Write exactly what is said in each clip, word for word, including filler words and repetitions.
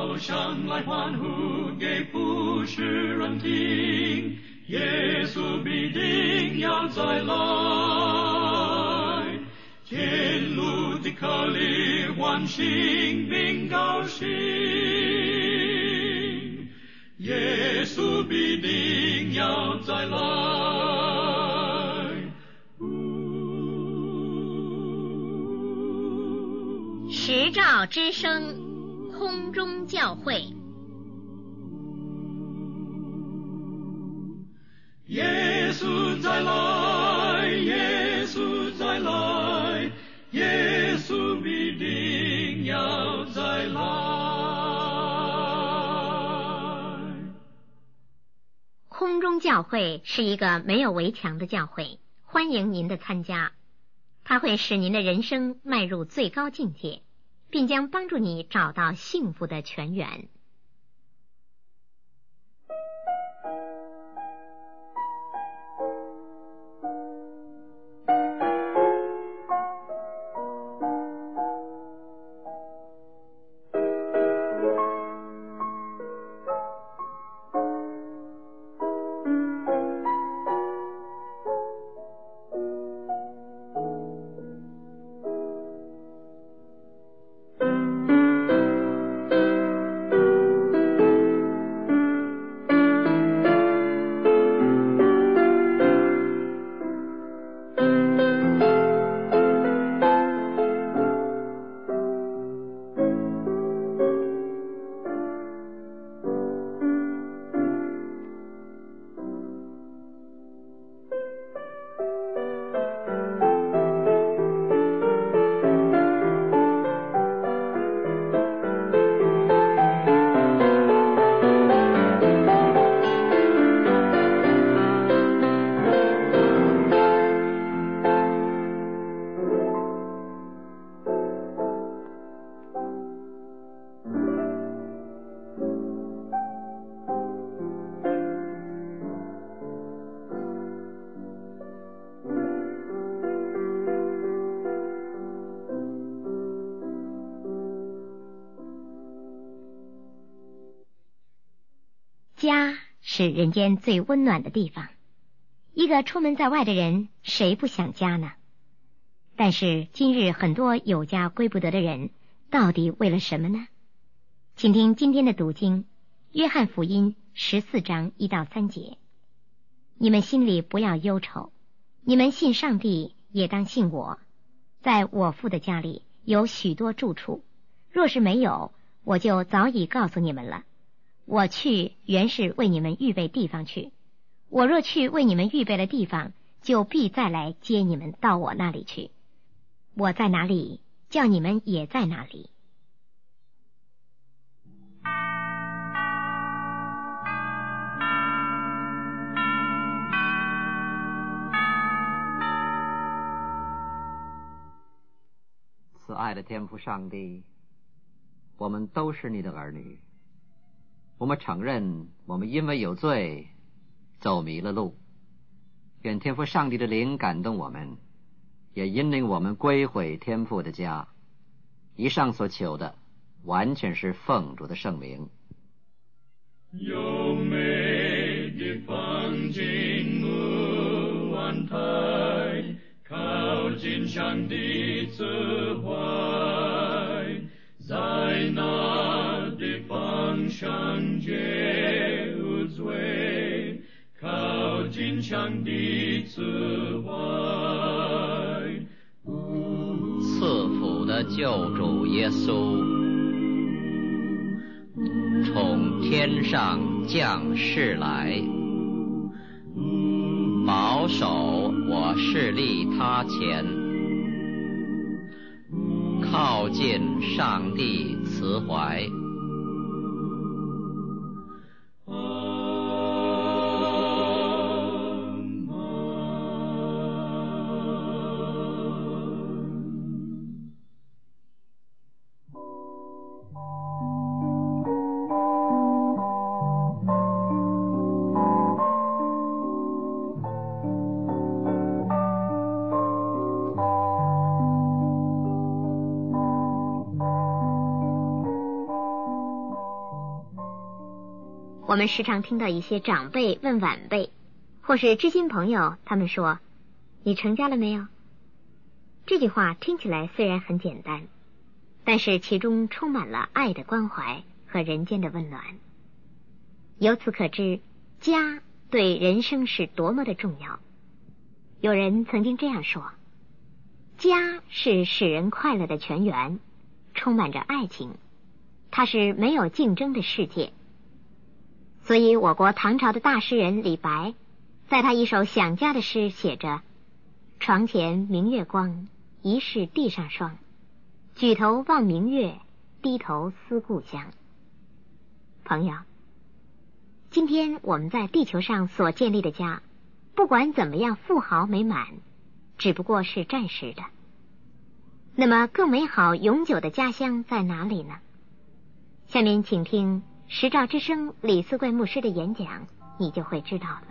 高声来欢呼，给服侍人听，耶稣必定要再来，天路的客旅欢欣并高兴，耶稣必定要再来。 时照之声，空中教会。 耶稣再来，耶稣再来，耶稣必定要再来。 空中教会是一个没有围墙的教会，欢迎您的参加。它会使您的人生迈入最高境界，并将帮助你找到幸福的泉源。家是人间最温暖的地方，一个出门在外的人，谁不想家呢？但是今日很多有家归不得的人，到底为了什么呢？请听今天的读经，约翰福音十四章一到三节。你们心里不要忧愁，你们信上帝，也当信我。在我父的家里有许多住处，若是没有，我就早已告诉你们了。我去原是为你们预备地方去，我若去为你们预备了地方，就必再来接你们到我那里去。我在哪里，叫你们也在哪里。 慈爱的天父上帝，我们都是你的儿女，我们承认我们因为有罪走迷了路，愿天父上帝的灵感动我们，也引领我们归回天父的家。以上所求的完全是奉主的圣名。 优美的风景无安排，靠近上帝慈怀，在那地方上绝无罪，靠近上帝慈怀。 赐福的救主耶稣，从天上降世来，保守我势力他前，靠近上帝慈怀。 我们时常听到一些长辈问晚辈，或是知心朋友，他们说：“你成家了没有？”这句话听起来虽然很简单，但是其中充满了爱的关怀和人间的温暖。由此可知，家对人生是多么的重要。有人曾经这样说：家是使人快乐的泉源，充满着爱情，它是没有竞争的世界。所以我国唐朝的大诗人李白，在他一首想家的诗写着：床前明月光，疑是地上霜，举头望明月，低头思故乡。朋友，今天我们在地球上所建立的家，不管怎么样富豪美满，只不过是暂时的。那么更美好永久的家乡在哪里呢？下面请听时照之声李思贵牧师的演讲，你就会知道了。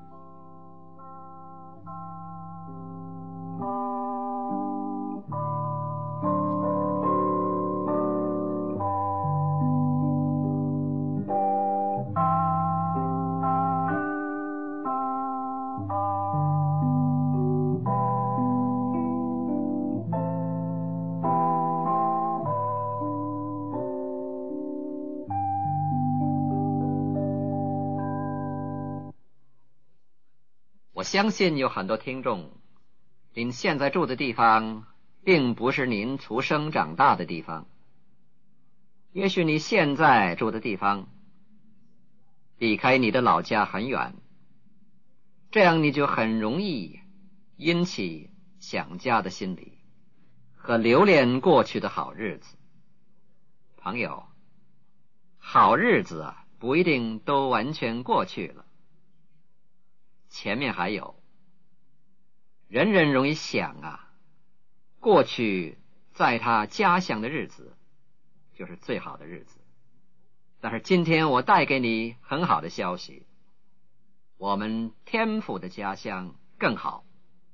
我相信有很多听众，您现在住的地方并不是您出生长大的地方。也许你现在住的地方离开你的老家很远，这样你就很容易引起想家的心理和留恋过去的好日子。朋友，好日子啊，不一定都完全过去了，前面还有。人人容易想啊，过去在他家乡的日子就是最好的日子。但是今天我带给你很好的消息，我们天父的家乡更好。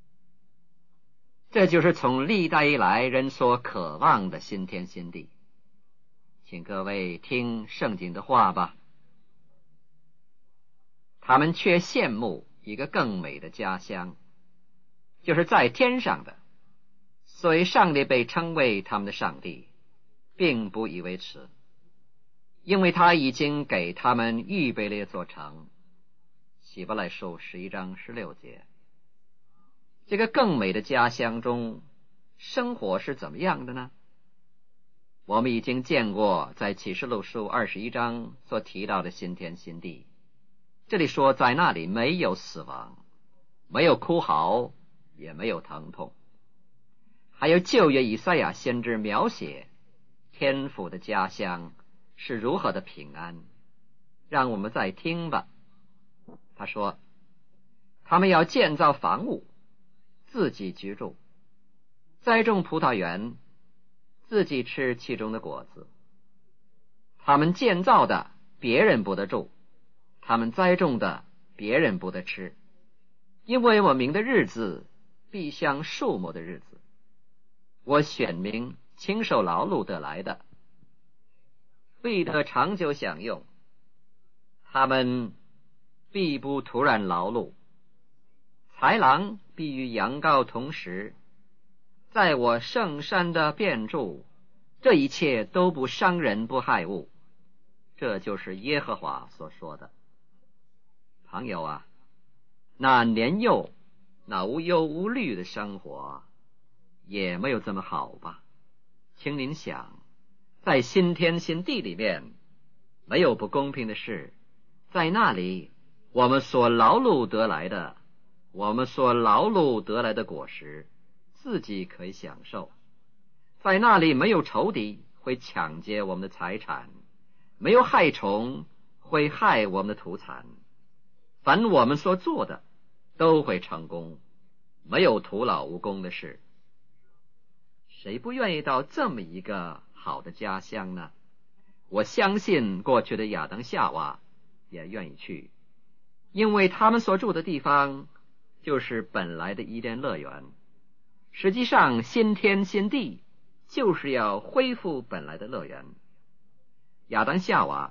这就是从历代以来人所渴望的新天新地。请各位听圣经的话吧。他们却羡慕一个更美的家乡，就是在天上的。所以上帝被称为他们的上帝，并不以为耻，因为他已经给他们预备了一座城。希伯来书十一章十六节。这个更美的家乡中，生活是怎么样的呢？我们已经见过在启示录书二十一章所提到的新天新地。这里说在那里没有死亡，没有哭嚎，也没有疼痛。还有旧约以赛亚先知描写天父的家乡是如何的平安。让我们再听吧。他说，他们要建造房屋，自己居住，栽种葡萄园，自己吃其中的果子。他们建造的别人不得住，他们栽种的别人不得吃，因为我名的日子必像树木的日子，我选民亲手劳碌得来的，必得长久享用。他们必不突然劳碌，豺狼必与羊羔同食，在我圣山的遍处，这一切都不伤人不害物。这就是耶和华所说的。朋友啊，那年幼那无忧无虑的生活也没有这么好吧。请您想，在新天新地里面没有不公平的事，在那里我们所劳碌得来的我们所劳碌得来的果实自己可以享受。在那里没有仇敌会抢劫我们的财产，没有害虫会害我们的土产，凡我们所做的都会成功，没有徒劳无功的事。谁不愿意到这么一个好的家乡呢？我相信过去的亚当夏娃也愿意去，因为他们所住的地方就是本来的伊甸乐园。实际上新天新地就是要恢复本来的乐园。亚当夏娃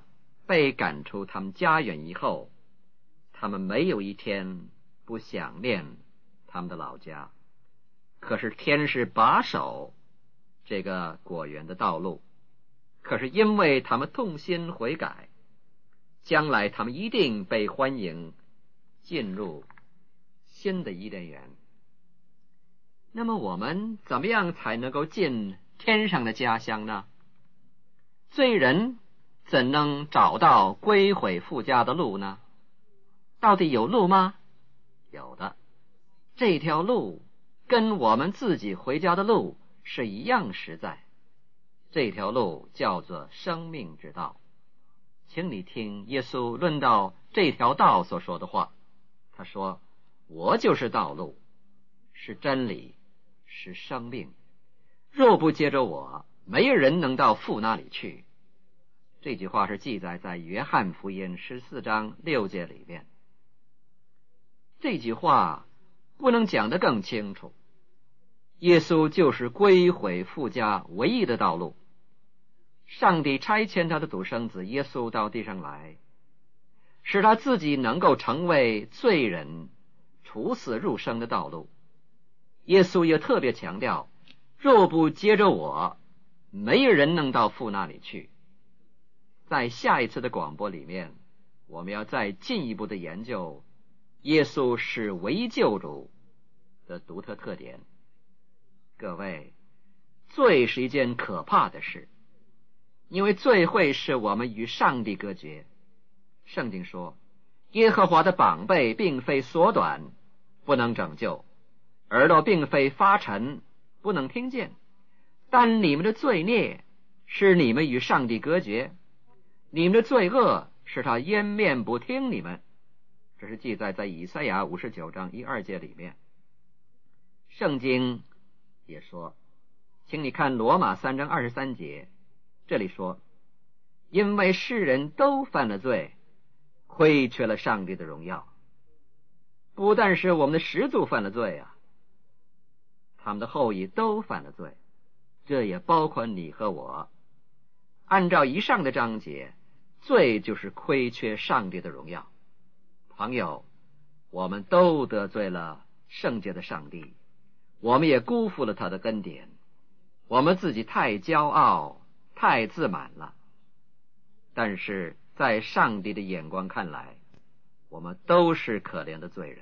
被赶出他们家园以后，他们没有一天不想念他们的老家。可是天是把守这个果园的道路，可是因为他们痛心悔改，将来他们一定被欢迎进入新的伊甸园。那么我们怎么样才能够进天上的家乡呢？罪人怎能找到归回父家的路呢？到底有路吗？有的。这条路跟我们自己回家的路是一样实在。这条路叫做生命之道。请你听耶稣论到这条道所说的话，他说，我就是道路，是真理，是生命，若不接着我，没有人能到父那里去。这句话是记载在约翰福音十四章六节里面。这句话不能讲得更清楚，耶稣就是归回父家唯一的道路。上帝差遣他的独生子耶稣到地上来，使他自己能够成为罪人处死入生的道路。耶稣也特别强调，若不接着我，没有人能到父那里去。在下一次的广播里面，我们要再进一步的研究耶稣是唯一救主的独特特点。各位，罪是一件可怕的事，因为罪会使我们与上帝隔绝。圣经说，耶和华的膀臂并非缩短，不能拯救，耳朵并非发沉，不能听见，但你们的罪孽使你们与上帝隔绝，你们的罪恶使他掩面不听你们。这是记载在以赛亚五十九章一二节里面。圣经也说，请你看罗马三章二十三节，这里说，因为世人都犯了罪，亏缺了上帝的荣耀。不但是我们的始祖犯了罪啊，他们的后裔都犯了罪，这也包括你和我。按照以上的章节，罪就是亏缺上帝的荣耀。朋友，我们都得罪了圣洁的上帝，我们也辜负了他的恩典，我们自己太骄傲，太自满了。但是在上帝的眼光看来，我们都是可怜的罪人。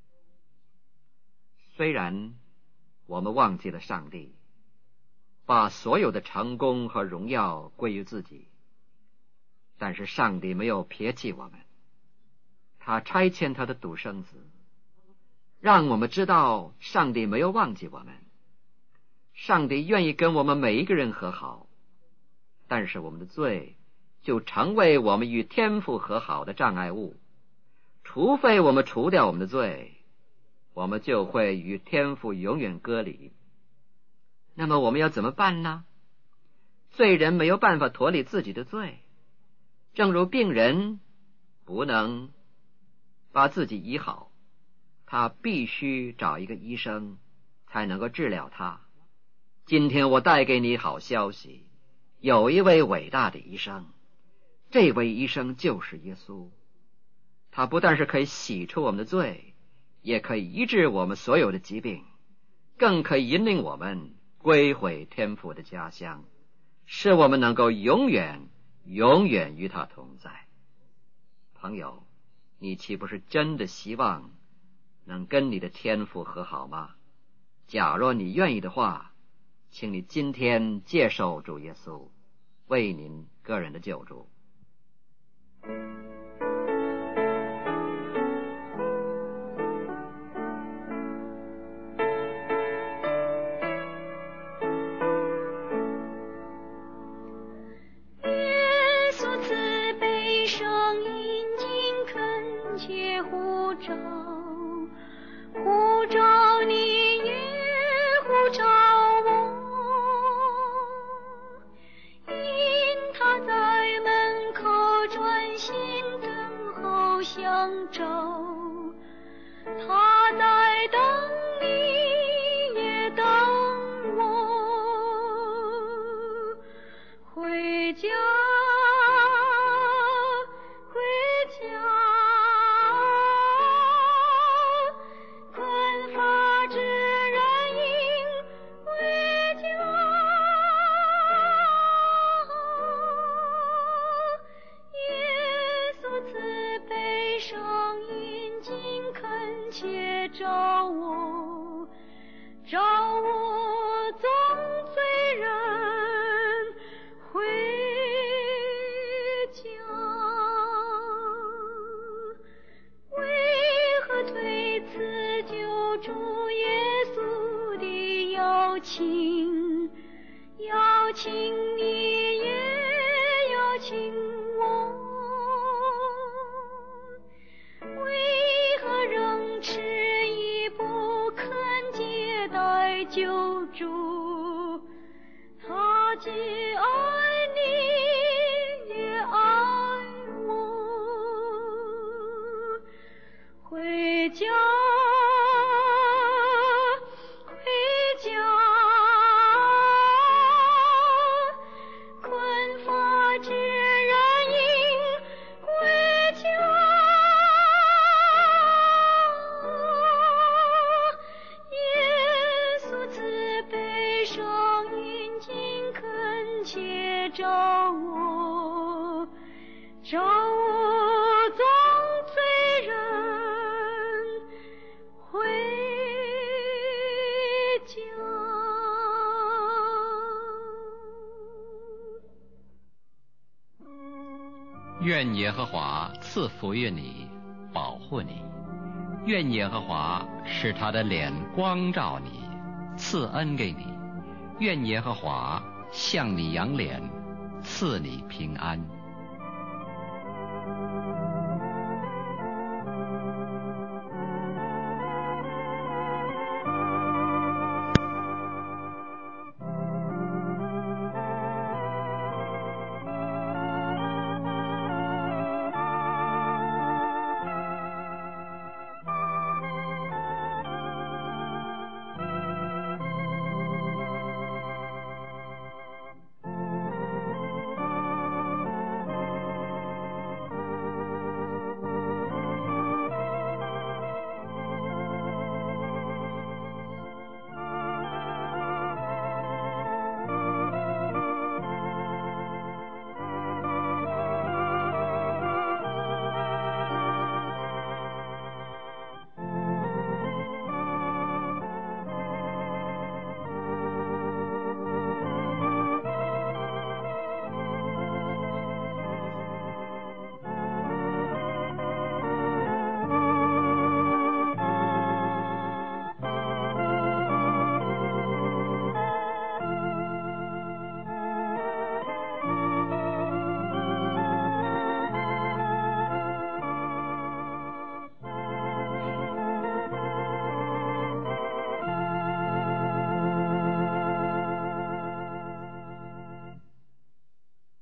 虽然我们忘记了上帝，把所有的成功和荣耀归于自己，但是上帝没有撇弃我们，他差遣他的独生子，让我们知道上帝没有忘记我们。上帝愿意跟我们每一个人和好，但是我们的罪就成为我们与天父和好的障碍物。除非我们除掉我们的罪，我们就会与天父永远隔离。那么我们要怎么办呢？罪人没有办法脱离自己的罪，正如病人不能把自己医好，他必须找一个医生才能够治疗他。今天我带给你好消息，有一位伟大的医生，这位医生就是耶稣。他不但是可以洗除我们的罪，也可以医治我们所有的疾病，更可以引领我们归回天父的家乡，使我们能够永远永远与他同在。朋友，你岂不是真的希望能跟你的天父和好吗？假若你愿意的话，请你今天接受主耶稣为您个人的救主。 请，邀请你也邀请我，为何仍迟疑不肯接待救主？他既爱你也爱我，回家找我，找我总罪人回家。 愿耶和华赐福于你，保护你；愿耶和华使他的脸光照你，赐恩给你；愿耶和华向你扬脸，赐你平安。